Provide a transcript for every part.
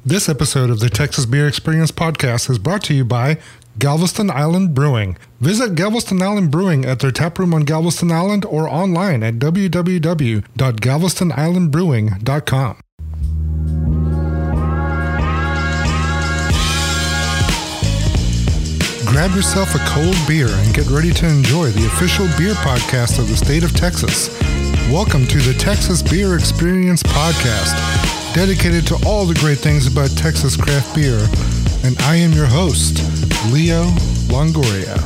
This episode of the Texas Beer Experience podcast is brought to you by Galveston Island Brewing. Visit Galveston Island Brewing at their taproom on Galveston Island or online at www.galvestonislandbrewing.com. Grab yourself a cold beer and get ready to enjoy the official beer podcast of the state of Texas. Welcome to the Texas Beer Experience podcast, dedicated to all the great things about Texas craft beer. And I am your host, Leo Longoria.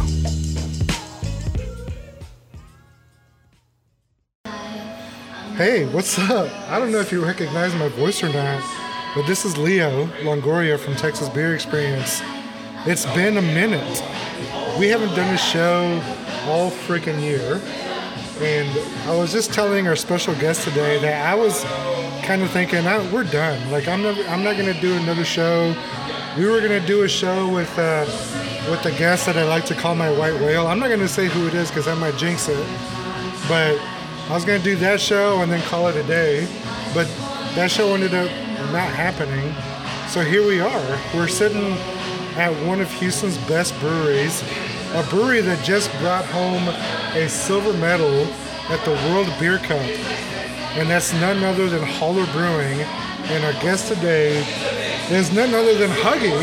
Hey, what's up? I don't know if you recognize my voice or not, but this is Leo Longoria from Texas Beer Experience. It's been a minute. We haven't done a show all freaking year. And I was just telling our special guest today that I was kind of thinking, we're done. Like, I'm not going to do another show. We were going to do a show with a guest that I like to call my white whale. I'm not going to say who it is because I might jinx it. But I was going to do that show and then call it a day. But that show ended up not happening. So here we are. We're sitting at one of Houston's best breweries, a brewery that just brought home a silver medal at the World Beer Cup. And that's none other than Holler Brewing. And our guest today is none other than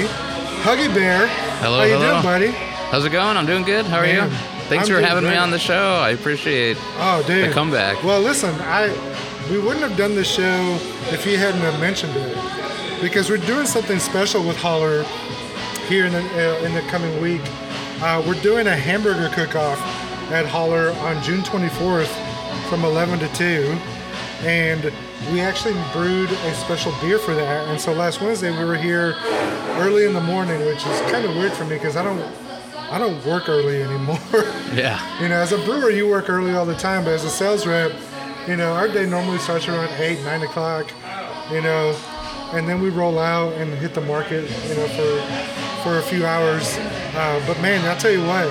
Huggy Bear. Hello, How you hello. doing, buddy? How's it going? I'm doing good. How are you? Thanks for having me on the show. I appreciate the comeback. Well, listen, we wouldn't have done the show if you hadn't have mentioned it. Because we're doing something special with Holler here in the coming week. We're doing a hamburger cook-off at Holler on June 24th from 11 to 2. And we actually brewed a special beer for that. And so last Wednesday we were here early in the morning, which is kind of weird for me because I don't work early anymore. Yeah. You know, as a brewer, you work early all the time, but as a sales rep, you know, our day normally starts around 8, 9 o'clock, you know, and then we roll out and hit the market, you know, for a few hours. But man, I'll tell you what,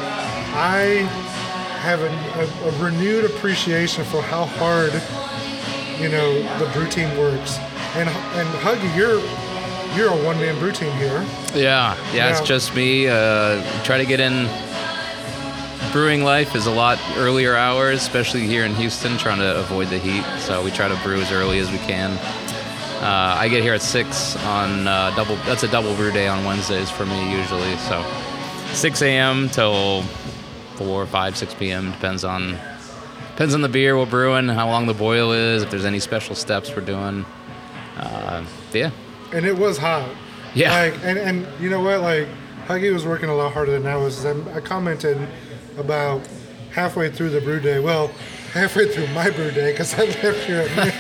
I have a renewed appreciation for how hard, you know, the brew team works. And Huggy, you're a one-man brew team here. Yeah, it's just me. Try to get in. Brewing life is a lot earlier hours, especially here in Houston, trying to avoid the heat. So we try to brew as early as we can. I get here at 6 on that's a double brew day on Wednesdays for me usually. So 6 a.m. till 4, 5, 6 p.m. Depends on the beer we're brewing, how long the boil is, if there's any special steps we're doing. Yeah. And it was hot. Yeah. Like, and you know what? Like, Huggy was working a lot harder than I was. I commented about halfway through the brew day. Well, halfway through my brew day, because I left here at noon.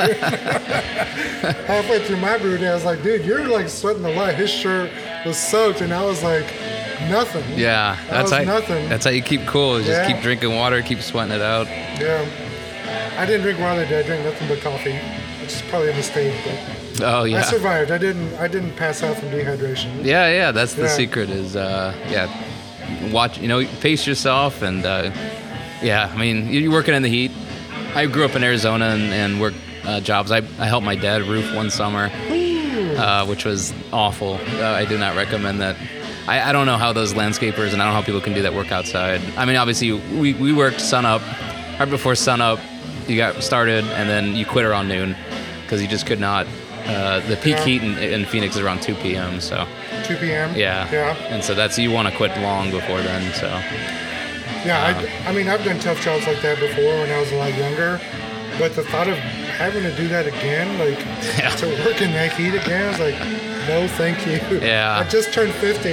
Halfway through my brew day, I was like, dude, you're like sweating a lot. His shirt was soaked, and I was like, nothing. Yeah, nothing. That's how you keep cool. Is just keep drinking water, keep sweating it out. Yeah. I didn't drink water today. I drank nothing but coffee, which is probably a mistake, but oh yeah. I survived. I didn't pass out from dehydration. Yeah. That's the secret. Is watch. You know, pace yourself, and I mean, you're working in the heat. I grew up in Arizona and worked jobs. I helped my dad roof one summer, which was awful. I do not recommend that. I don't know how those landscapers and I don't know how people can do that work outside. I mean, obviously, we worked sunup. Right before sunup, you got started, and then you quit around noon because you just could not. The peak heat in Phoenix is around 2 p.m. So 2 p.m. Yeah. And so you want to quit long before then. So. Yeah, I mean, I've done tough jobs like that before when I was a lot younger, but the thought of having to do that again, like to work in that heat again, I was like, no, thank you. Yeah. I just turned 50,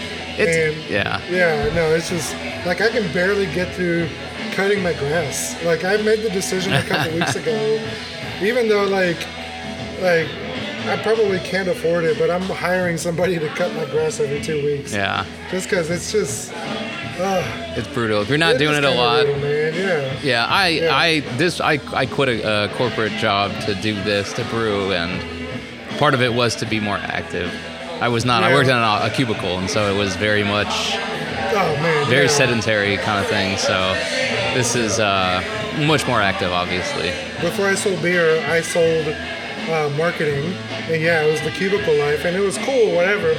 it's just like I can barely get through cutting my grass. Like I made the decision a couple weeks ago, even though like I probably can't afford it, but I'm hiring somebody to cut my grass every 2 weeks. Yeah. Just because it's just. It's brutal. If you're not doing it a lot. Brutal, man. Yeah. I quit a corporate job to do this, to brew, and part of it was to be more active. I was not. I worked in a cubicle, and so it was very much very sedentary kind of thing. So this is much more active, obviously. Before I sold beer, I sold marketing, and yeah, it was the cubicle life, and it was cool, whatever.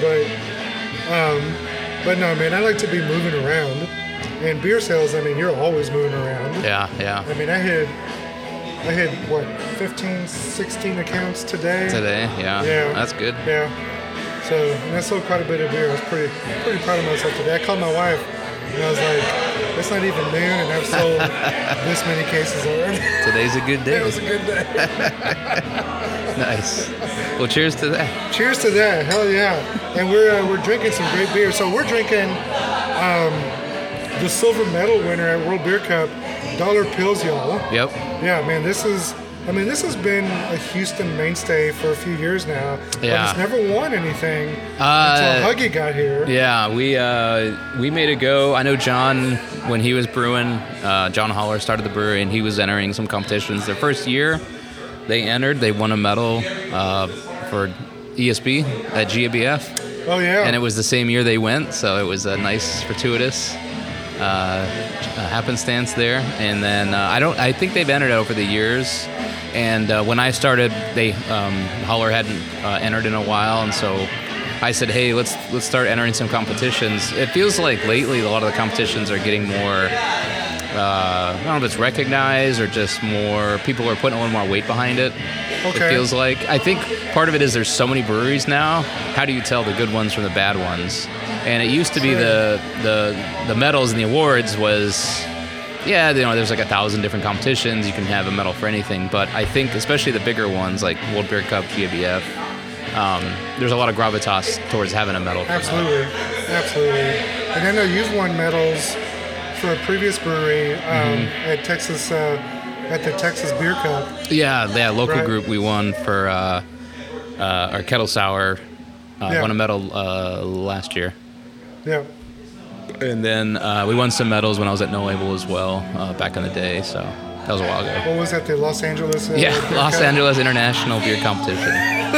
But no, man, I like to be moving around. And beer sales, I mean, you're always moving around. Yeah. I mean, I hit what, 15, 16 accounts today. Yeah. That's good. Yeah. So, and I sold quite a bit of beer. I was pretty proud of myself today. I called my wife, and I was like, it's not even noon, and I've sold this many cases already. Today's a good day. It was a good day. Nice. Well, cheers to that. Cheers to that. Hell yeah. And we're drinking some great beer. So we're drinking the silver medal winner at World Beer Cup, Dollar Pils, y'all. Yep. Yeah, man, this has been a Houston mainstay for a few years now. Yeah. But it's never won anything until Huggy got here. Yeah, we made a go. I know John, when he was brewing, John Holler started the brewery, and he was entering some competitions. Their first year, they won a medal for ESB at GABF. Oh, yeah. And it was the same year they went, so it was a nice, fortuitous happenstance there. And then I think they've entered over the years. And when I started, Holler hadn't entered in a while, and so I said, hey, let's start entering some competitions. It feels like lately a lot of the competitions are getting more, I don't know if it's recognized or just more, people are putting a little more weight behind it. Okay. It feels like. I think part of it is there's so many breweries now. How do you tell the good ones from the bad ones? And it used to be the medals and the awards was, yeah, there's like 1,000 different competitions. You can have a medal for anything. But I think especially the bigger ones like World Beer Cup, GABF, there's a lot of gravitas towards having a medal. Absolutely. And I know you've won medals for a previous brewery at Texas, at the Texas Beer Cup. Yeah, local group we won for our Kettle Sour. Won a medal last year. Yeah. And then we won some medals when I was at No Label as well, back in the day. So that was a while ago. What was that? The Los Angeles? Los Angeles International Beer Competition.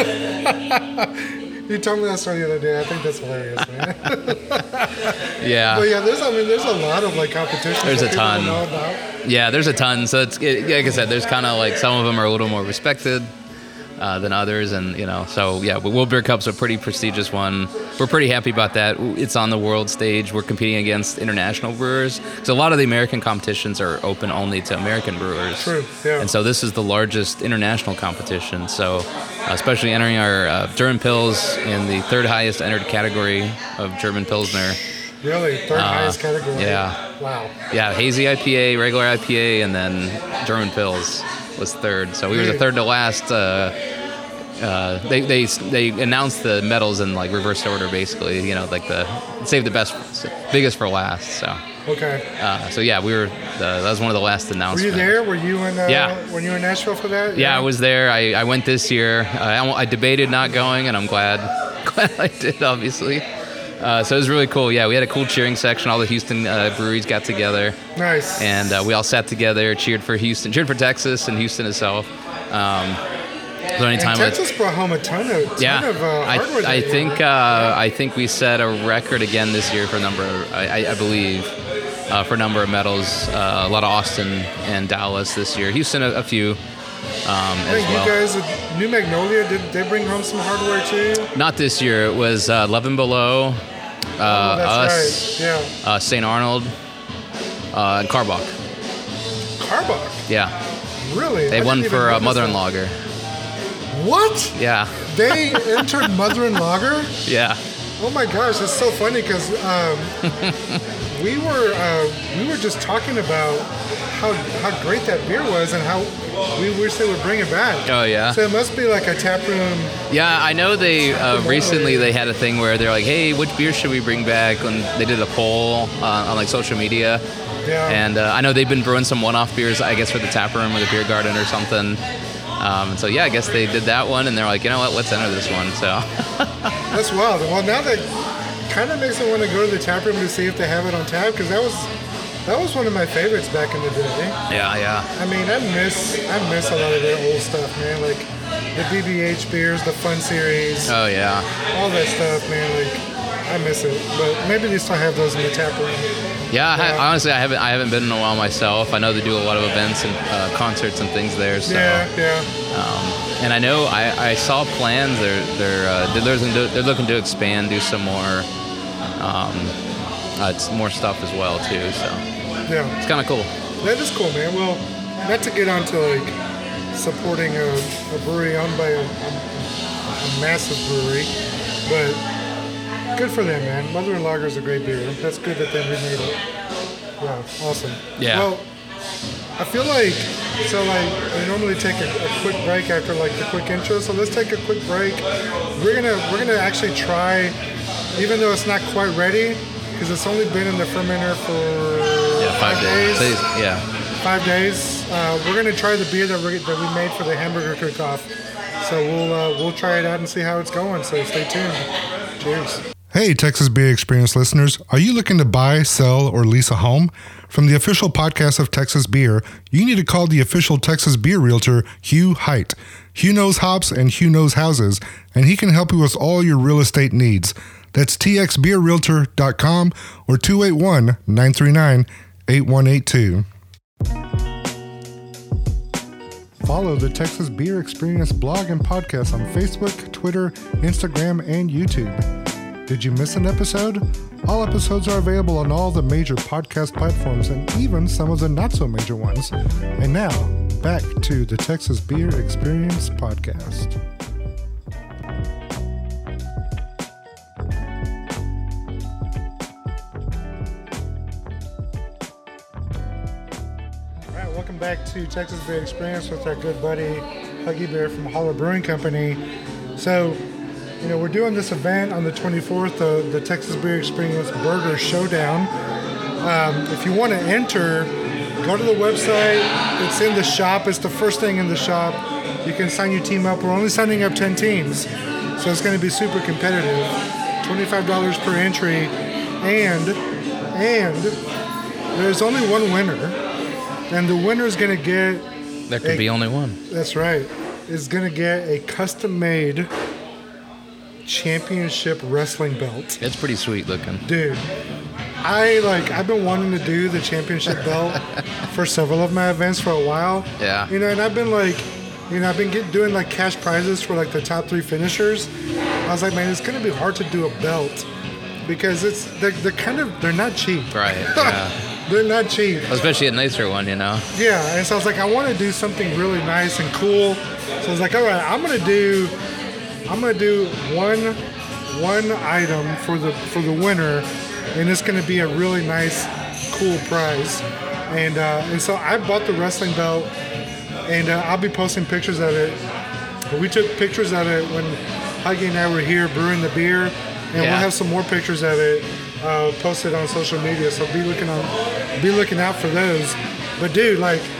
You told me that story the other day. I think that's hilarious, man. Yeah. But yeah, there's a lot of like competitions. There's a that people ton. don't know about. Yeah, there's a ton. So like I said, there's kind of like some of them are a little more respected than others, and so yeah, but World Beer Cup's a pretty prestigious one. We're pretty happy about that. It's on the world stage. We're competing against international brewers. So a lot of the American competitions are open only to American brewers. True. Yeah. And so this is the largest international competition. So especially entering our German Pils in the third highest entered category of German Pilsner. Really? Third highest category? Yeah. Wow. Yeah, hazy IPA, regular IPA, and then German Pils was third. So we were the third to last. They announced the medals in like reverse order, basically. Save the biggest for last. So. Okay. So yeah, we were. That was one of the last announcements. Were you there? Were you in? Yeah. Were you in Nashville for that? Yeah, I was there. I went this year. I debated not going, and I'm glad I did, obviously. So it was really cool. Yeah, we had a cool cheering section. All the Houston breweries got together. Nice. And we all sat together, cheered for Texas and Houston itself. So anytime Texas brought home a ton of hardware. I think we set a record again this year for number. I believe. For number of medals, a lot of Austin and Dallas this year. Houston, a few as well. You guys, New Magnolia, did they bring home some hardware too? Not this year. It was Love and Below, us, right. Yeah. St. Arnold, and Karbach. Karbach? Yeah. Really? They won for Mother and Lager. What? Yeah. They entered Mother and Lager? Yeah. Oh my gosh, that's so funny because we were just talking about how great that beer was and how we wish they would bring it back. Oh yeah. So it must be like a tap room. Yeah, I know they recently they had a thing where they're like, hey, which beer should we bring back? And they did a poll on like social media. Yeah. And I know they've been brewing some one-off beers, I guess, for the tap room or the beer garden or something. So yeah, I guess they did that one, and they're like, you know what, let's enter this one. So. That's wild. Well, now that kind of makes me want to go to the tap room to see if they have it on tap, because that was one of my favorites back in the day. Yeah. I mean, I miss a lot of their old stuff, man. Like the BBH beers, the Fun Series. Oh yeah. All that stuff, man. Like I miss it, but maybe they still have those in the tap room. Yeah, honestly, I haven't been in a while myself. I know they do a lot of events and concerts and things there. So. Yeah. And I know I saw plans. They're looking to expand, do some more, it's more stuff as well too. So Yeah. it's kind of cool. That is cool, man. Well, not to get onto like supporting a brewery owned by a massive brewery, but good for them, man. Mother and Lager is a great beer. That's good that they remade it. Yeah, awesome. Yeah. Well, I feel like we normally take a quick break after like the quick intro. So let's take a quick break. We're gonna actually try, even though it's not quite ready, because it's only been in the fermenter for 5 days. Yeah. 5 days. We're gonna try the beer that we made for the hamburger cook-off. So we'll try it out and see how it's going. So stay tuned. Cheers. Hey, Texas Beer Experience listeners. Are you looking to buy, sell, or lease a home? From the official podcast of Texas Beer, you need to call the official Texas Beer realtor, Hugh Height. Hugh knows hops and Hugh knows houses, and he can help you with all your real estate needs. That's txbeerrealtor.com or 281-939-8182. Follow the Texas Beer Experience blog and podcast on Facebook, Twitter, Instagram, and YouTube. Did you miss an episode? All episodes are available on all the major podcast platforms and even some of the not-so-major ones. And now, back to the Texas Beer Experience podcast. All right, welcome back to Texas Beer Experience with our good buddy, Huggy Bear from Holler Brewing Company. So, we're doing this event on the 24th, the Texas Beer Experience Burger Showdown. If you want to enter, go to the website. It's in the shop. It's the first thing in the shop. You can sign your team up. We're only signing up 10 teams, so it's going to be super competitive. $25 per entry, and there's only one winner, and the winner is going to get... There could be only one. That's right. Is going to get a custom-made championship wrestling belt. It's pretty sweet looking. Dude, I've been wanting to do the championship belt for several of my events for a while. Yeah. And I've been doing like cash prizes for like the top 3 finishers. I was like, man, it's gonna be hard to do a belt because they're not cheap. Right. Yeah. They're not cheap. Especially a nicer one, Yeah. And so I was like, I want to do something really nice and cool. So I was like, all right, I'm gonna do one item for the winner, and it's going to be a really nice, cool prize. And so I bought the wrestling belt, and I'll be posting pictures of it. We took pictures of it when Huggy and I were here brewing the beer, and we'll have some more pictures of it posted on social media. So be looking out for those. But dude,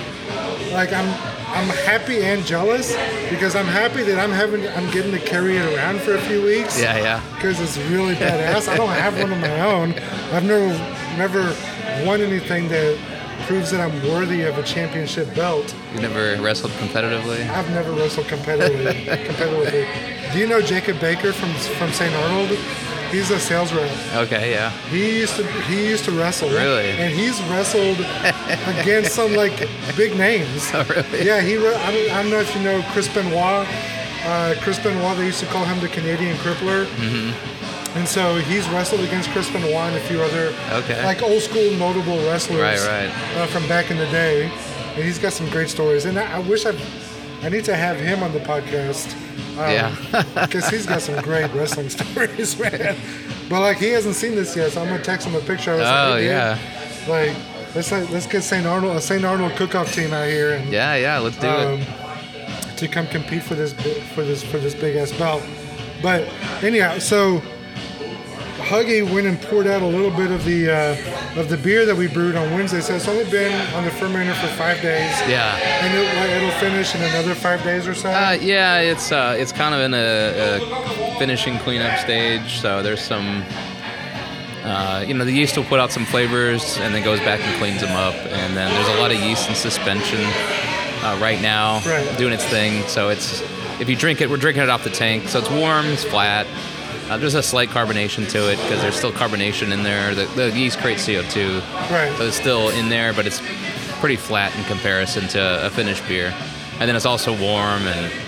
I'm happy and jealous because I'm happy that I'm getting to carry it around for a few weeks. Yeah. Because it's really badass. I don't have one of my own. I've never won anything that proves that I'm worthy of a championship belt. You never wrestled competitively? I've never wrestled competitively. Do you know Jacob Baker from St. Arnold? He's a sales rep. Okay, yeah. He used to wrestle. Really? And he's wrestled against some like big names. Oh, really? Yeah, I don't know if you know Chris Benoit. Chris Benoit, they used to call him the Canadian Crippler. Mm-hmm. And so he's wrestled against Chris Benoit and a few other like old school notable wrestlers from back in the day. And he's got some great stories. And I wish I need to have him on the podcast. Because he's got some great wrestling stories, man. But like he hasn't seen this yet, so I'm gonna text him a picture. I was like, hey, yeah. Like let's get St. Arnold cook-off team out here and let's do it to come compete for this big ass belt. But anyhow, so Huggy went and poured out a little bit of the beer that we brewed on Wednesday. So it's only been on the fermenter for 5 days. Yeah. And it'll finish in another 5 days or so. It's kind of in a finishing cleanup stage. So there's some, the yeast will put out some flavors and then goes back and cleans them up. And then there's a lot of yeast in suspension right now, doing its thing. So if you drink it, we're drinking it off the tank. So it's warm, it's flat. There's a slight carbonation to it because there's still carbonation in there. The yeast creates CO2, so it's still in there, but it's pretty flat in comparison to a finished beer. And then it's also warm, and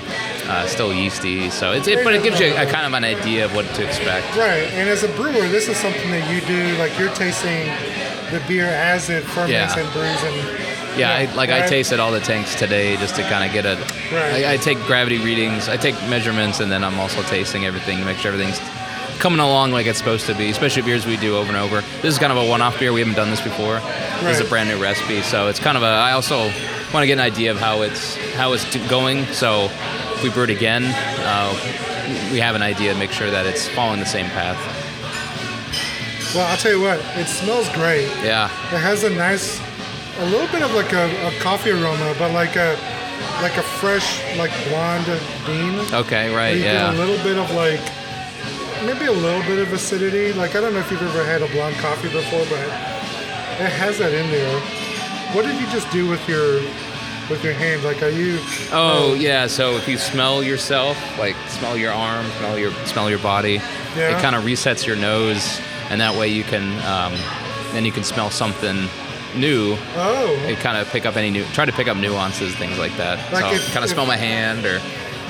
still yeasty. So but it gives you a kind of an idea of what to expect. Right, and as a brewer, this is something that you do. Like you're tasting the beer as it ferments and brews, and I tasted all the tanks today just to kind of get a. Right. I take gravity readings, I take measurements, and then I'm also tasting everything to make sure everything's coming along like it's supposed to be. Especially beers we do over and over. This is kind of a one-off beer. We haven't done this before. Right. This is a brand new recipe, so it's kind of a. I also want to get an idea of how it's going. So if we brew it again, we have an idea to make sure that it's following the same path. Well, I'll tell you what, it smells great. Yeah. It has a little bit of like a coffee aroma, but like a fresh, like blonde bean. Okay, right, you yeah. get a little bit of like, maybe a little bit of acidity. Like, I don't know if you've ever had a blonde coffee before, but it has that in there. What did you just do with your hand? Like, are you... yeah, so if you smell yourself, like smell your arm, smell your body, it kind of resets your nose, and that way you can, then you can smell something new. Oh. It kind of try to pick up nuances, things like that. Like so kind of smell my hand or,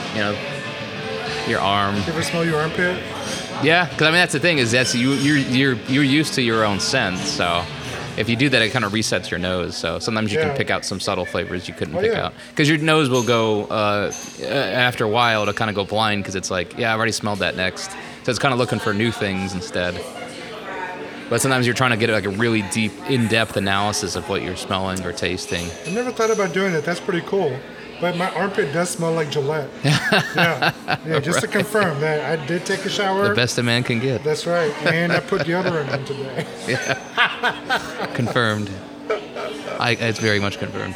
your arm. You ever smell your armpit? Yeah, because I mean that's the thing is you're used to your own sense, so if you do that, it kind of resets your nose. So sometimes you can pick out some subtle flavors you couldn't pick out because your nose will go after a while to kind of go blind because it's like I've already smelled that next, so it's kind of looking for new things instead. But sometimes you're trying to get like a really deep, in-depth analysis of what you're smelling or tasting. I never thought about doing that. That's pretty cool. But my armpit does smell like Gillette. Yeah, just to confirm that I did take a shower. The best a man can get. That's right. And I put deodorant on today. Yeah. Confirmed. It's very much confirmed.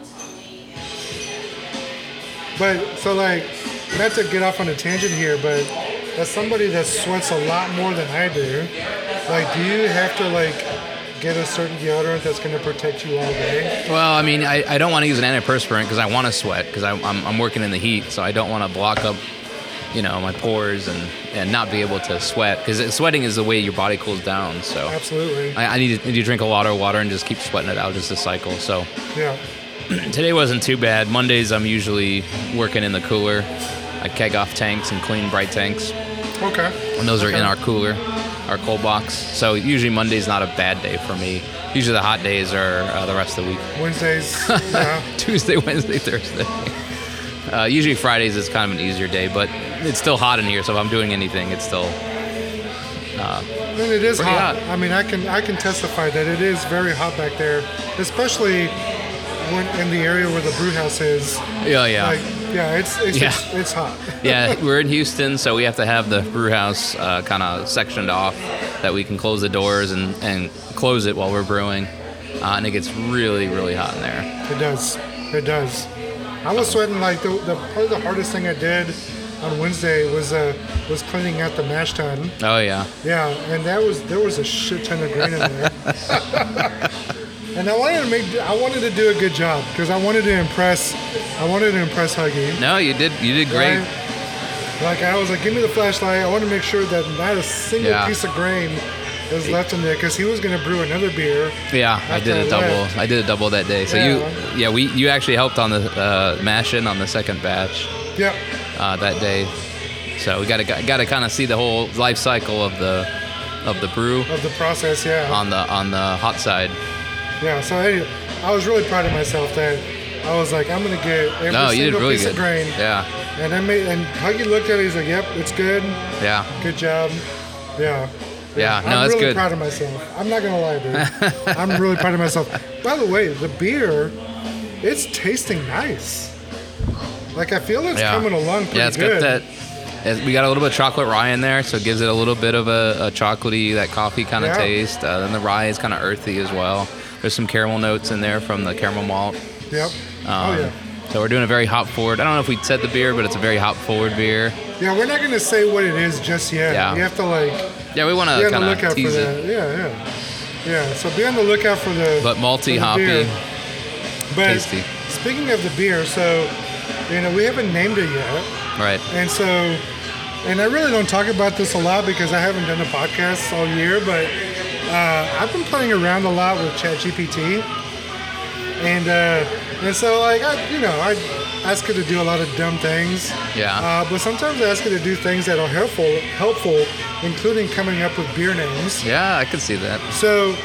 But, so like, not to get off on a tangent here, but as somebody that sweats a lot more than I do, like, do you have to, like, get a certain deodorant that's going to protect you all day? Well, I mean, I don't want to use an antiperspirant because I want to sweat because I'm working in the heat, so I don't want to block up, my pores and not be able to sweat because sweating is the way your body cools down. So absolutely, I need to drink a lot of water and just keep sweating it out, just a cycle. So yeah, today wasn't too bad. Mondays I'm usually working in the cooler. I keg off tanks and clean bright tanks. Okay. And those are in our cooler. Our cold box. So usually Monday's not a bad day for me. Usually the hot days are the rest of the week. Wednesdays, yeah. Tuesday, Wednesday, Thursday. Usually Fridays is kind of an easier day, but it's still hot in here. So if I'm doing anything, it's still. And it is hot. I mean, I can testify that it is very hot back there, especially when in the area where the brew house is. Yeah. Like, it's hot. Yeah, we're in Houston, so we have to have the brew house kind of sectioned off that we can close the doors and close it while we're brewing. And it gets really, really hot in there. It does. I was sweating like probably the hardest thing I did on Wednesday was cleaning out the mash tun. Oh yeah. Yeah, and there was a shit ton of grain in there. And I wanted to do a good job because I wanted to impress Huggy. No, you did great. Right? Like I was like, give me the flashlight. I want to make sure that not a single piece of grain is left in there because he was going to brew another beer. Yeah, I did a double. I did a double that day. So you actually helped on the mashing on the second batch. Yeah. That day. So we got to kind of see the whole life cycle of the brew. Of the process, yeah. On the hot side. Yeah, so I was really proud of myself that I was like, I'm gonna get every single piece of grain. Yeah. And Huggy looked at it, he's like, yep, it's good. Yeah. Good job. Yeah. Yeah, no, I'm that's really good. proud of myself. I'm not gonna lie, dude. I'm really proud of myself. By the way, the beer, it's tasting nice. Like I feel it's coming along pretty good. Got that. We got a little bit of chocolate rye in there, so it gives it a little bit of a chocolatey, that coffee kind of taste. Then the rye is kind of earthy as well. There's some caramel notes in there from the caramel malt. Yep. So we're doing a very hop forward. I don't know if we said the beer, but it's a very hop forward beer. Yeah, we're not gonna say what it is just yet. Yeah. You have to Yeah, we want to kind of tease it. Yeah. So be on the lookout for the. But malty, hoppy, but tasty. Speaking of the beer, so we haven't named it yet. Right. And so, and I really don't talk about this a lot because I haven't done a podcast all year, but I've been playing around a lot with ChatGPT, and so like I ask it to do a lot of dumb things. Yeah. But sometimes I ask it to do things that are helpful, including coming up with beer names. Yeah, I can see that. So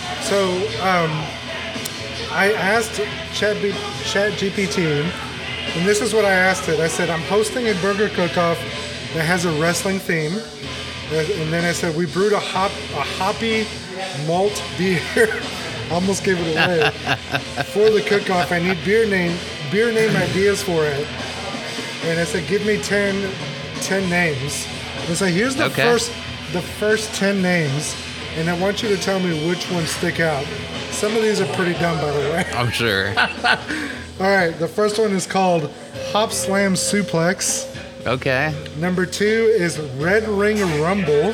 I asked ChatGPT, and this is what I asked it. I said, I'm hosting a burger cook-off that has a wrestling theme. And then I said, we brewed a hoppy malt beer. Almost gave it away. For the cook-off, I need beer name ideas for it. And I said, give me 10 names. And so here's the first 10 names, and I want you to tell me which ones stick out. Some of these are pretty dumb, by the way. I'm sure. All right, the first one is called Hop Slam Suplex. Okay. Number 2 is Red Ring Rumble.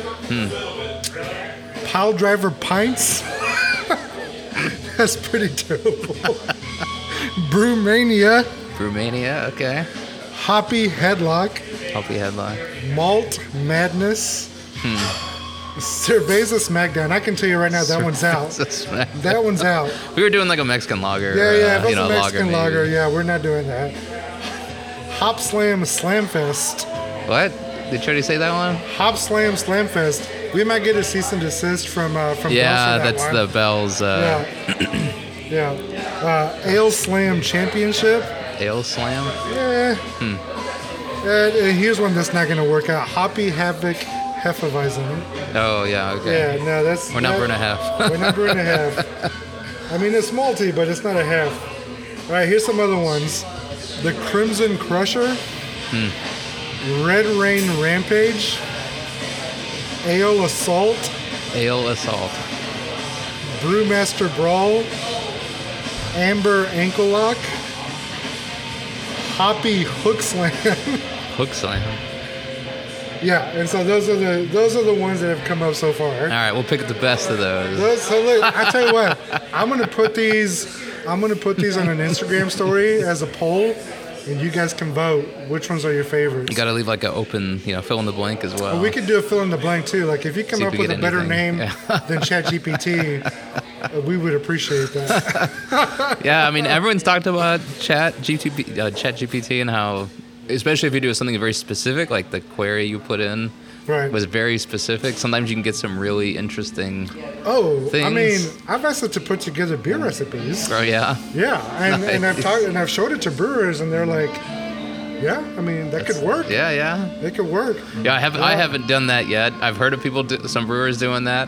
Pile Driver Pints. That's pretty terrible. Brewmania. Brewmania, okay. Hoppy Headlock. Hoppy Headlock. Malt Madness. Cerveza Smackdown. I can tell you right now, that one's out. That one's out. We were doing like a Mexican lager. Yeah, if it's a Mexican lager, yeah, we're not doing that. Hop Slam Slamfest. What? Did you already say that one? Hop Slam Slamfest. We might get a cease and desist from yeah, Bell's for that's one. the Bell's. Yeah. Ale Slam Championship. Ale Slam? Yeah. Here's one that's not going to work out. Hoppy Havoc Hefeweizen. Oh, yeah, okay. Yeah, no, that's... We're number and a half. We're number and a half. I mean, it's malty, but it's not a half. All right, here's some other ones. The Crimson Crusher. Red Rain Rampage. Ale Assault. Ale Assault. Brewmaster Brawl. Amber Ankle Lock. Hoppy Hook Slam. Hook Slam. Yeah, and so those are the ones that have come up so far. All right, we'll pick the best of those. So look, I tell you what, I'm gonna put these on an Instagram story as a poll, and you guys can vote which ones are your favorites. You got to leave like an open, fill in the blank as well. We could do a fill in the blank too. Like if you come up with a better name than ChatGPT, we would appreciate that. Yeah, I mean everyone's talked about ChatGPT and how, especially if you do something very specific, like the query you put in was very specific. Sometimes you can get some really interesting things. I mean, I've asked it to put together beer recipes. Oh yeah. Yeah, and I've showed it to brewers, and they're like, yeah, I mean that could work. Yeah. It could work. Yeah, I haven't done that yet. I've heard of some brewers doing that.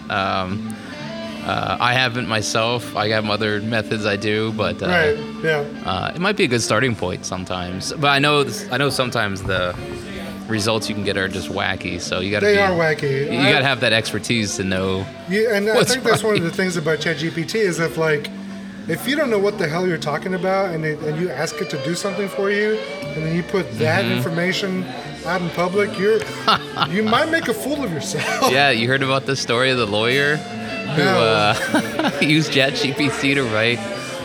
I haven't myself. I have other methods I do, but it might be a good starting point sometimes. But I know sometimes the results you can get are just wacky. So you got to. They are wacky. You got to have that expertise to know. Yeah, and I think that's one of the things about ChatGPT is if you don't know what the hell you're talking about and you ask it to do something for you, and then you put that information out in public, you might make a fool of yourself. Yeah, you heard about the story of the lawyer who used ChatGPT to write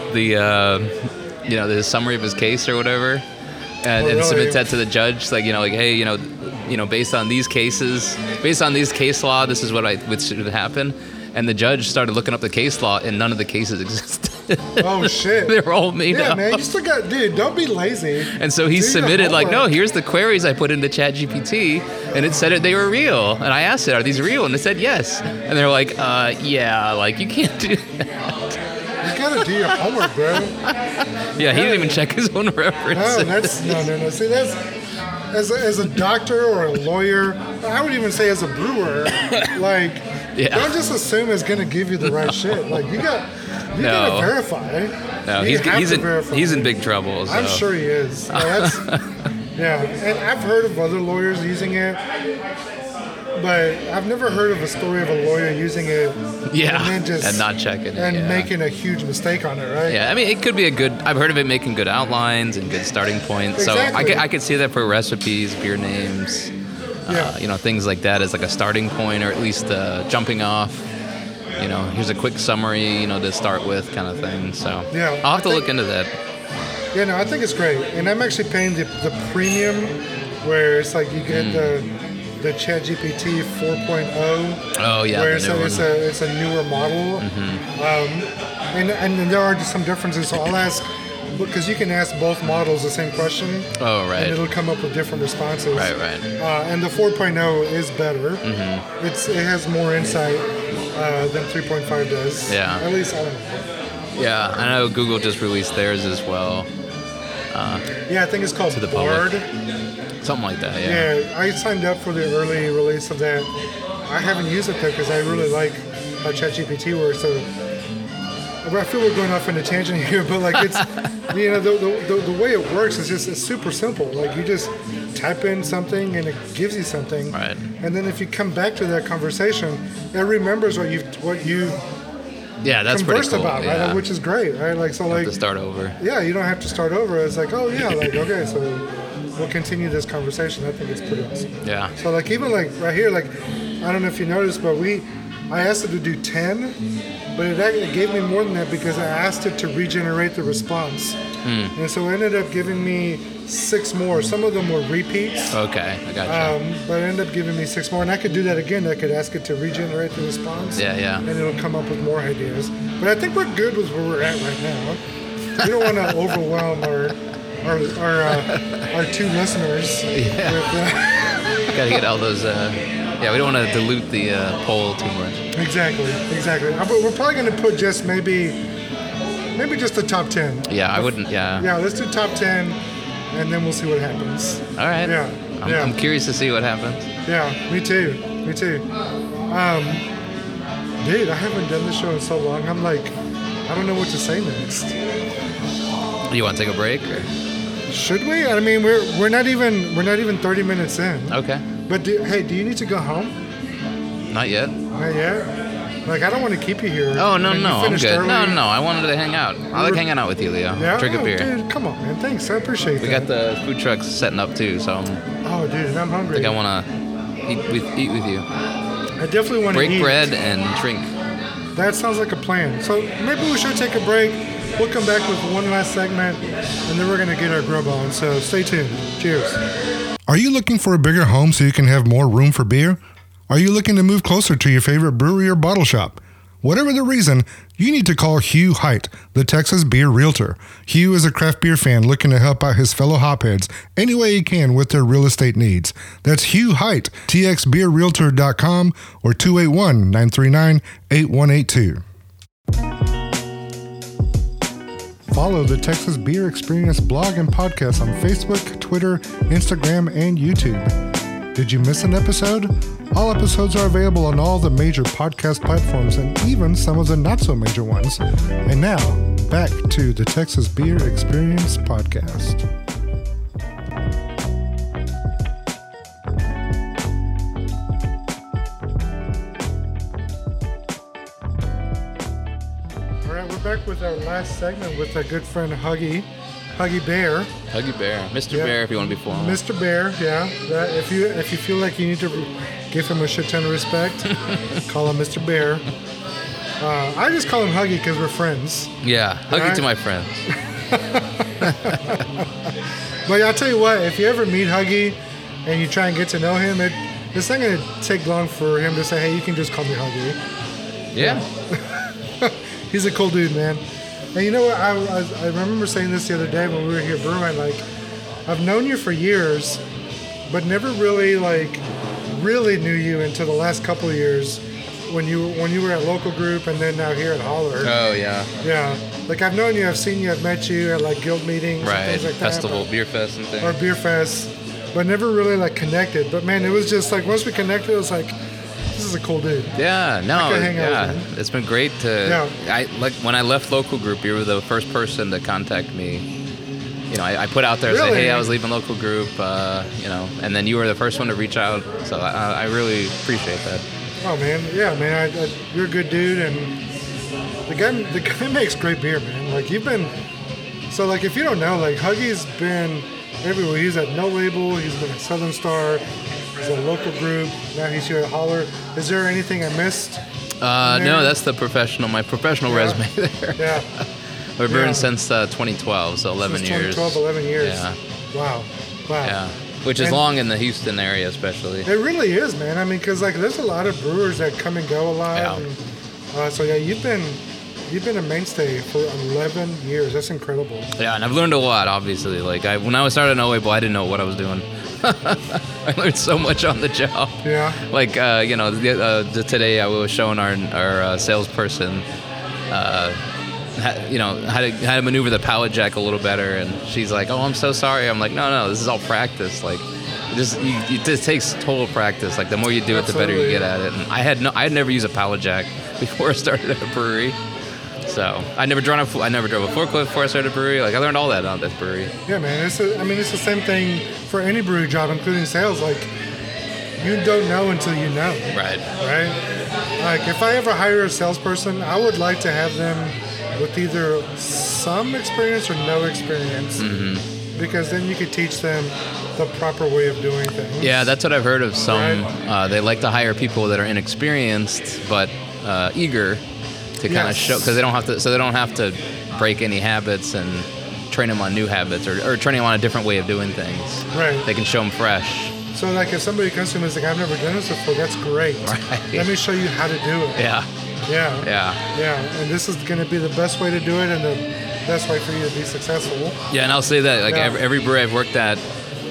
the summary of his case or whatever, and submits that to the judge, hey, based on these case law, this is what should happen. And the judge started looking up the case law, and none of the cases existed. Oh shit! They were all made up. Yeah, man, you still got, dude. Don't be lazy. And so he submitted no, here's the queries I put into ChatGPT, and it said they were real. And I asked it, are these real? And it said yes. And they're like, yeah, you can't do that. You gotta do your homework, bro. Yeah, he didn't even check his own references. No. See, that's as a doctor or a lawyer, I would even say as a brewer, don't just assume it's gonna give you the right shit. You gotta verify. No, he's in big trouble. So. I'm sure he is. Yeah, and I've heard of other lawyers using it, but I've never heard of a story of a lawyer using it. Yeah, and not checking it and making a huge mistake on it, right? Yeah, I mean it could be I've heard of it making good outlines and good starting points. Exactly. So I could see that for recipes, beer names. Things like that as like a starting point, or at least jumping off. Here's a quick summary, to start with, kind of thing. So I'll have to look into that. Yeah, no, I think it's great, and I'm actually paying the premium, where it's like you get the ChatGPT 4.0. Oh yeah, where it's a newer model, and there are just some differences. So I'll ask because you can ask both models the same question. Oh, right. And it'll come up with different responses. Right. And the 4.0 is better. Mm-hmm. It has more insight than 3.5 does. Yeah. At least I don't know. Yeah, I know Google just released theirs as well. Yeah, I think it's called to the Bard. Something like that, yeah. Yeah, I signed up for the early release of that. I haven't used it though because I really like how ChatGPT works. So I feel we're going off on a tangent here, but like it's the way it works is just it's super simple. Like you just type in something and it gives you something. Right. And then if you come back to that conversation, it remembers what you Yeah, that's pretty conversed cool. about, Yeah. right? Which is great, right? Like so, like To start over. yeah, you don't have to start over. It's like, oh yeah, like okay, so we'll continue this conversation. I think it's pretty awesome. Yeah. So like even like right here, like I don't know if you noticed, but I asked it to do 10, but it actually gave me more than that because I asked it to regenerate the response, and so it ended up giving me 6 more. Some of them were repeats. Okay, I gotcha. But it ended up giving me 6 more, and I could do that again. I could ask it to regenerate the response. Yeah. And it'll come up with more ideas. But I think we're good with where we're at right now. We don't want to overwhelm our 2 listeners. Yeah. With, Gotta get all those. We don't want to dilute the poll too much. Exactly. But we're probably going to put just maybe just the top 10. Yeah, I wouldn't. Yeah. Yeah, let's do top 10, and then we'll see what happens. All right. Yeah. I'm curious to see what happens. Yeah, me too. Dude, I haven't done this show in so long. I'm like, I don't know what to say next. You want to take a break? Or? Should we? I mean, we're not even 30 minutes in. Okay. But do you need to go home? Not yet. Not yet. Like I don't want to keep you here. Oh no, You I'm finished good. early. No, I wanted to hang out. I like hanging out with you, Leo. Yeah. Drink a beer. Dude, come on, man. Thanks. I appreciate We that. got the food trucks setting up too, so I Oh, dude, I'm hungry. think I want to eat with you. I definitely want to Break eat. bread and drink. That sounds like a plan. So maybe we should take a break. We'll come back with one last segment, and then we're going to get our grub on. So stay tuned. Cheers. Are you looking for a bigger home so you can have more room for beer? Are you looking to move closer to your favorite brewery or bottle shop? Whatever the reason, you need to call Hugh Height, the Texas Beer Realtor. Hugh is a craft beer fan looking to help out his fellow hopheads any way he can with their real estate needs. That's Hugh Height, txbeerrealtor.com or 281-939-8182. Follow the Texas Beer Experience blog and podcast on Facebook, Twitter, Instagram, and YouTube. Did you miss an episode? All episodes are available on all the major podcast platforms and even some of the not-so-major ones. And now, back to the Texas Beer Experience podcast. All right, we're back with our last segment with our good friend Huggy Bear. Huggy Bear. Mr. Yeah. Bear, if you want to be formal. Mr. Bear, yeah. If you feel like you need to give him a shit ton of respect, call him Mr. Bear. I just call him Huggy because we're friends. Yeah, Huggy Right? to my friends. But I'll tell you what, if you ever meet Huggy and you try and get to know him, it's not going to take long for him to say, hey, you can just call me Huggy. Yeah. He's a cool dude, man. And you know what? I remember saying this the other day when we were here brewing. Like, I've known you for years, but never really knew you until the last couple of years when you were at Local Group and then now here at Holler. Oh, yeah. Yeah. Like, I've known you, I've seen you, I've met you at like guild meetings Right. and things like Festival, that. beer fest and things. Or beer fest, but never really like connected. But man, it was just like once we connected, it was like, this is a cool dude. Yeah, no, could hang out yeah. with him. It's been great to. Yeah. When I left Local Group, you were the first person to contact me. You know, I put out there, say, Really? hey, I was leaving Local Group, and then you were the first one to reach out. So I really appreciate that. Oh man, yeah, man, you're a good dude, and the guy makes great beer, man. Like you've been, so like if you don't know, like Huggy's been everywhere. He's at No Label, he's been at Southern Star, he's at Local Group. Now he's here at Holler. Is there anything I missed? No, that's my professional Yeah. resume there. Yeah, We've Yeah. been since 2012, so 11 since years. 2012, 11 years. Yeah, Wow. yeah. Which is And- long in the Houston area, especially. It really is, man. I mean, because like there's a lot of brewers that come and go a lot. Yeah. And, so yeah, you've been you've been a mainstay for 11 years. That's incredible. Yeah, and I've learned a lot, obviously. Like, when I started No Label, I didn't know what I was doing. I learned so much on the job. Yeah. Like, today I was showing our salesperson, how to maneuver the pallet jack a little better, and she's like, "Oh, I'm so sorry." I'm like, "No, this is all practice. Like, it just takes total practice. Like, the more you do it, the better you get at it." And I had never used a pallet jack before I started at a brewery. So I never drove a forklift before I started a brewery. Like, I learned all that on this brewery. Yeah, man. It's the same thing for any brewery job, including sales. Like, you don't know until you know. Right. Like, if I ever hire a salesperson, I would like to have them with either some experience or no experience, because then you could teach them the proper way of doing things. Yeah, that's what I've heard of some. Right. They like to hire people that are inexperienced but eager to kind of show, because they don't have to break any habits and train them on new habits or train them on a different way of doing things. Right. They can show them fresh. So, like, if somebody comes to me and is like, "I've never done this before," that's great. Right. Let me show you how to do it. Yeah. And this is going to be the best way to do it and the best way for you to be successful. Yeah, and I'll say that, like, every brewery I've worked at,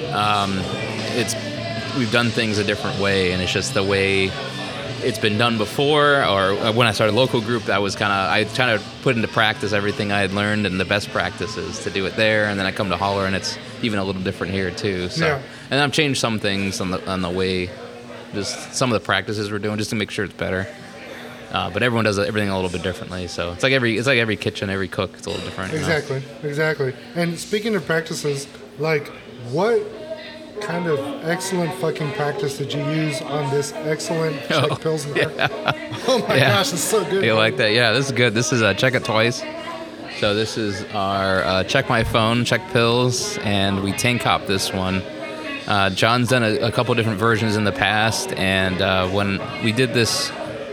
we've done things a different way, and it's just the way it's been done before. Or when I started Local Group, I try to put into practice everything I had learned and the best practices to do it there, and then I come to Holler, and it's even a little different here too. So, and I've changed some things on the way, just some of the practices we're doing, just to make sure it's better. But everyone does everything a little bit differently, so it's like every kitchen, every cook, it's a little different. Exactly. And speaking of practices, like, what kind of excellent fucking practice did you use on this excellent Czech Pilsner? Yeah. Oh my gosh, it's so good. You like that? Yeah, this is good. This is Check It Twice. So this is our Check My Phone, Czech Pils, and we tank hop this one. John's done a couple different versions in the past, and when we did this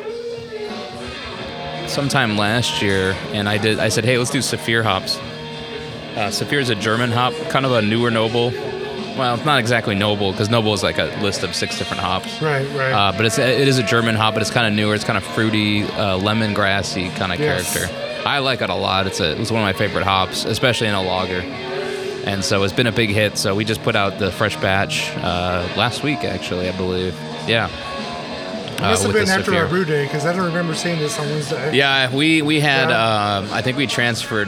sometime last year, and I said, "Hey, let's do Saphir hops." Saphir is a German hop, kind of a newer noble. Well, it's not exactly noble, because noble is like a list of 6 different hops. Right. But it is a German hop, but it's kind of newer. It's kind of fruity, lemongrassy kind of character. I like it a lot. It's one of my favorite hops, especially in a lager. And so it's been a big hit. So we just put out the fresh batch last week, actually, I believe. Yeah. It must have been after our brew day, because I don't remember seeing this on Wednesday. Yeah, we had, I think we transferred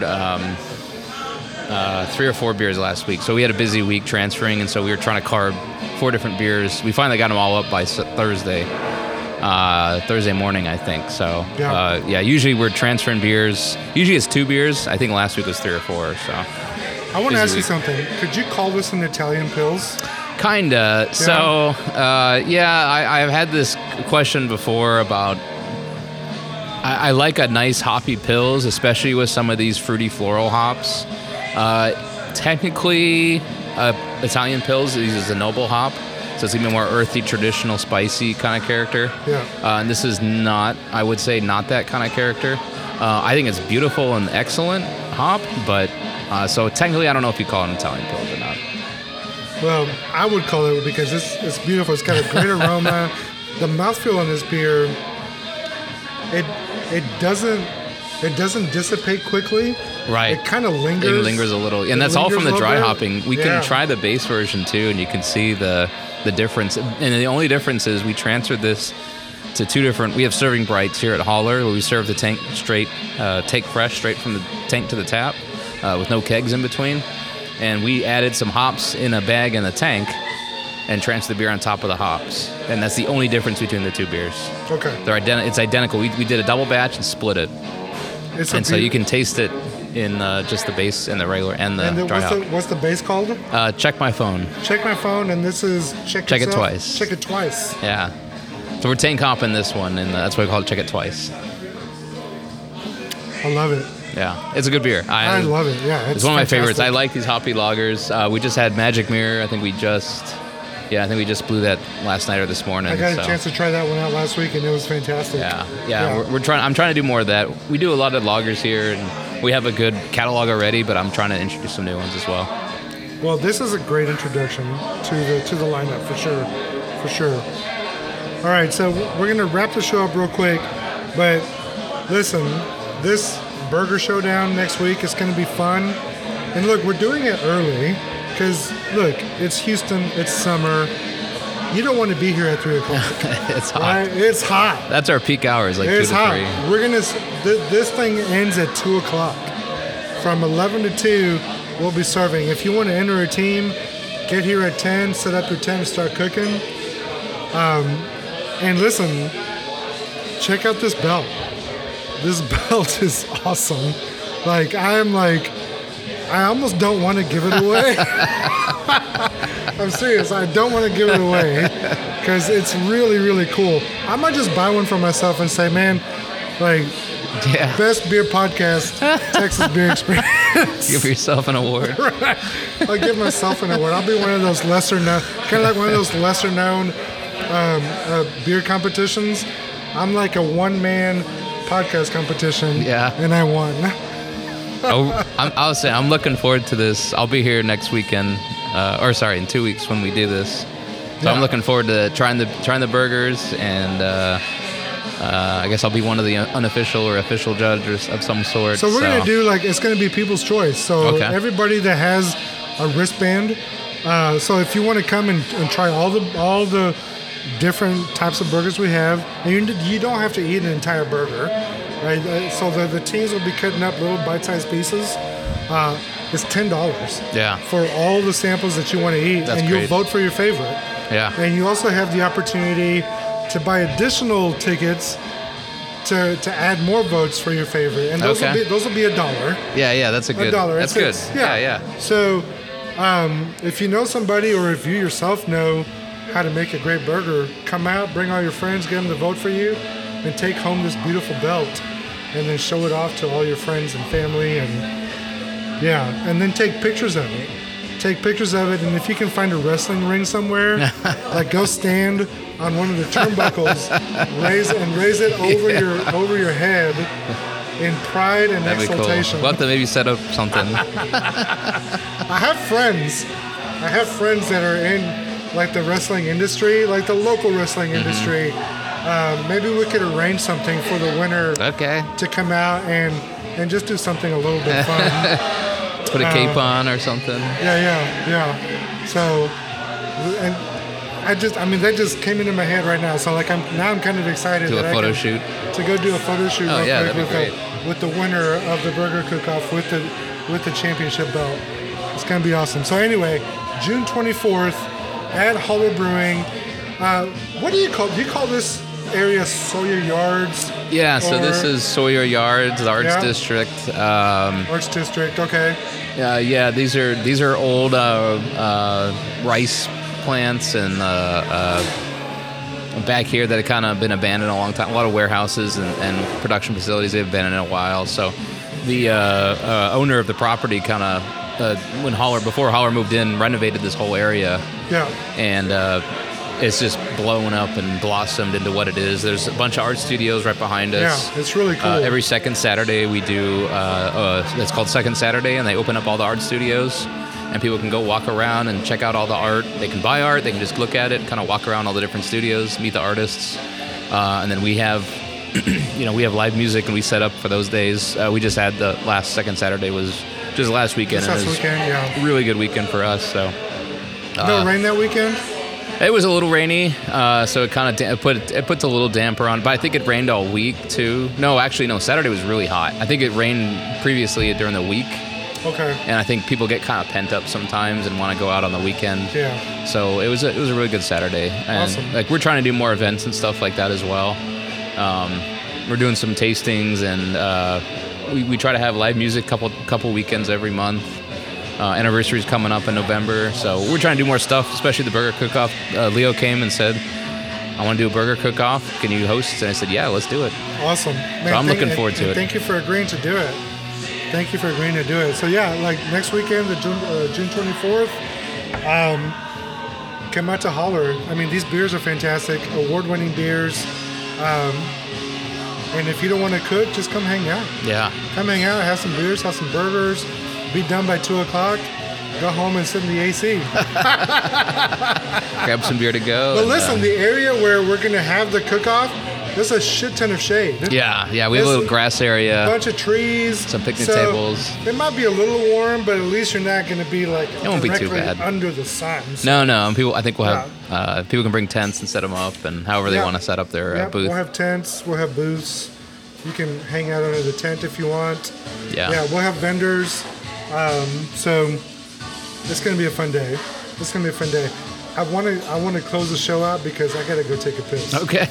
3 or 4 beers last week. So we had a busy week transferring, and so we were trying to carb 4 different beers. We finally got them all up by Thursday morning, I think. So, usually we're transferring beers. Usually it's 2 beers. I think last week was 3 or 4, so. I want to ask you something. Could you call this an Italian Pils? Kinda. Yeah. So, I've had this question before about. I like a nice hoppy Pils, especially with some of these fruity floral hops. Technically, Italian Pils uses a noble hop, so it's even more earthy, traditional, spicy kind of character. Yeah. And this is not, I would say, not that kind of character. I think it's beautiful and excellent hop, but so technically, I don't know if you call it an Italian Pils or not. Well, I would call it, because it's beautiful. It's got a great aroma. The mouthfeel on this beer, it doesn't dissipate quickly. Right. It kind of lingers. It lingers a little. And that's all from the dry hopping. We can try the base version too, and you can see the difference. And the only difference is we transferred this to 2 different. We have serving brights here at Holler, where we serve the tank straight, take fresh straight from the tank to the tap, with no kegs in between. And we added some hops in a bag in the tank and transferred the beer on top of the hops. And that's the only difference between the 2 beers. Okay. It's identical. We did a double batch and split it. So you can taste it in just the base and the regular and the dry hop. What's the base called? Check My Phone. Check My Phone, and this is Check It Twice. Check It Twice. Yeah. So we're tank hopping this one, and that's why we call it Check It Twice. I love it. Yeah, it's a good beer. I love it. Yeah, it's one of my favorites. I like these hoppy lagers. We just had Magic Mirror. I think we just blew that last night or this morning. I got a chance to try that one out last week, and it was fantastic. Yeah. I'm trying to do more of that. We do a lot of lagers here, and we have a good catalog already. But I'm trying to introduce some new ones as well. Well, this is a great introduction to the lineup for sure. All right, so we're gonna wrap the show up real quick, but listen, this Burger Showdown next week. It's going to be fun. And look, we're doing it early because, look, it's Houston. It's summer. You don't want to be here at 3 o'clock. It's hot. Right? It's hot. That's our peak hours, like It's 2 to hot. 3. We're going to, this thing ends at 2 o'clock. From 11 to 2, we'll be serving. If you want to enter a team, get here at 10, set up your tent, and start cooking. And listen, check out this belt. This belt is awesome. Like, I almost don't want to give it away. I'm serious. I don't want to give it away because it's really, really cool. I might just buy one for myself and say, man, like, best beer podcast, Texas Beer Experience. Give yourself an award. Right. I'll give myself an award. I'll be one of those lesser known, kind of like one of those lesser known beer competitions. I'm like a one-man podcast competition. Yeah. And I won. I'll say I'm looking forward to this. I'll be here next weekend, in 2 weeks when we do this. So I'm looking forward to trying the burgers, and I guess I'll be one of the unofficial or official judges of some sort. So we're gonna do it's gonna be people's choice. So everybody that has a wristband. So if you want to come and try all the different types of burgers we have, and you don't have to eat an entire burger, right? So the teams will be cutting up little bite-sized pieces. It's $10. Yeah. For all the samples that you want to eat, That's and great. you'll vote for your favorite. Yeah. And you also have the opportunity to buy additional tickets to add more votes for your favorite, and those will be $1. Yeah, that's $1. That's good. Yeah. So, if you know somebody, or if you yourself know how to make a great burger, come out, bring all your friends, get them to vote for you, and take home this beautiful belt, and then show it off to all your friends and family, and then take pictures of it. Take pictures of it, and if you can find a wrestling ring somewhere, go stand on one of the turnbuckles, raise it over your head in pride and That'd exultation. Be cool. We'll have to maybe set up something. I have friends that are in the wrestling industry, like the local wrestling industry. Maybe we could arrange something for the winner to come out and just do something a little bit fun. Put a cape on or something. Yeah. So, and that just came into my head right now. So I'm kind of excited Do a photo shoot. To go do a photo shoot that'd be great. With the winner of the Burger Cook-Off with the championship belt. It's gonna be awesome. So anyway, June 24th at Holler Brewing. What do you call? Do you call this area Sawyer Yards? Yeah. So this is Sawyer Yards, the Arts District. Arts District. Okay. Yeah. These are old rice plants and back here that have kind of been abandoned a long time. A lot of warehouses and production facilities they've been in a while. So the owner of the property kind of before Holler moved in, renovated this whole area. Yeah. And it's just blown up and blossomed into what it is. There's a bunch of art studios right behind us. Yeah, it's really cool. Every second Saturday we do, it's called Second Saturday, and they open up all the art studios, and people can go walk around and check out all the art. They can buy art, they can just look at it, kind of walk around all the different studios, meet the artists. And then we have, we have live music, and we set up for those days. We just had the last Second Saturday was just last weekend. Last weekend, yeah. Really good weekend for us, so. No rain that weekend? It was a little rainy, so it kind of puts a little damper on. But I think it rained all week too. No, Saturday was really hot. I think it rained previously during the week. Okay. And I think people get kind of pent up sometimes and want to go out on the weekend. Yeah. So it was a really good Saturday. And awesome. We're trying to do more events and stuff like that as well. We're doing some tastings, and we try to have live music couple weekends every month. Anniversary's coming up in November, so we're trying to do more stuff, especially the Burger Cook-Off. Leo came and said, I want to do a Burger Cook-Off. Can you host? And I said, yeah, let's do it. Awesome. Man, so I'm looking forward to it. Thank you for agreeing to do it. So yeah, next weekend, the June 24th, come out to Holler. I mean, these beers are fantastic, award-winning beers. And if you don't want to cook, just come hang out. Yeah. Come hang out, have some beers, have some burgers. Be done by 2 o'clock. Go home and sit in the AC. Grab some beer to go. But listen, the area where we're going to have the cook-off, there's a shit ton of shade. Yeah, we have a little grass area. A bunch of trees. Some picnic tables. It might be a little warm, but at least you're not going to be like it won't be too bad under the sun. So. No. People, I think we'll have people can bring tents and set them up, and however they want to set up their booth. We'll have tents. We'll have booths. You can hang out under the tent if you want. Yeah. We'll have vendors. So it's going to be a fun day. I want to close the show out because I got to go take a piss. Okay.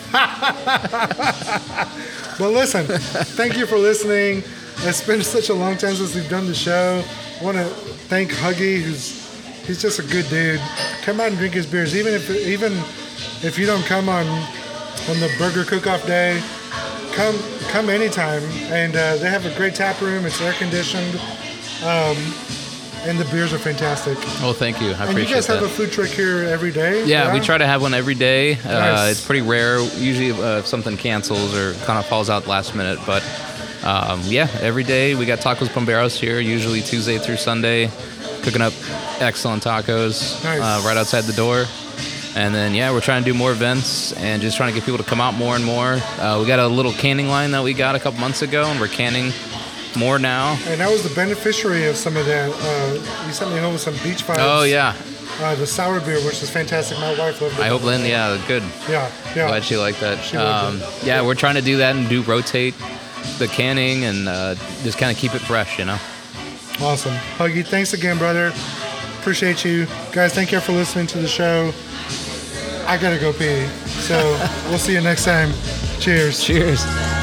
But listen, thank you for listening. It's been such a long time since we've done the show. I want to thank Huggy, he's just a good dude. Come out and drink his beers, even if you don't come on the burger cook-off day. Come anytime, and they have a great tap room. It's air conditioned. And the beers are fantastic. Well, thank you. I appreciate that. And you guys have a food truck here every day? Yeah, we try to have one every day. Nice. It's pretty rare. Usually if something cancels or kind of falls out last minute. But, every day we got Tacos Bomberos here, usually Tuesday through Sunday, cooking up excellent tacos right outside the door. And then, we're trying to do more events and just trying to get people to come out more and more. We got a little canning line that we got a couple months ago, and we're canning more now. And I was the beneficiary of some of that. You sent me home with some Beach Vibes. Oh, yeah. The sour beer, which is fantastic. My wife loved it. I hope Lynn, good. Yeah. Glad she liked that. She loved it. We're trying to do that and rotate the canning and just kind of keep it fresh, Awesome. Huggy, thanks again, brother. Appreciate you. Guys, thank you for listening to the show. I got to go pee. So we'll see you next time. Cheers. Cheers.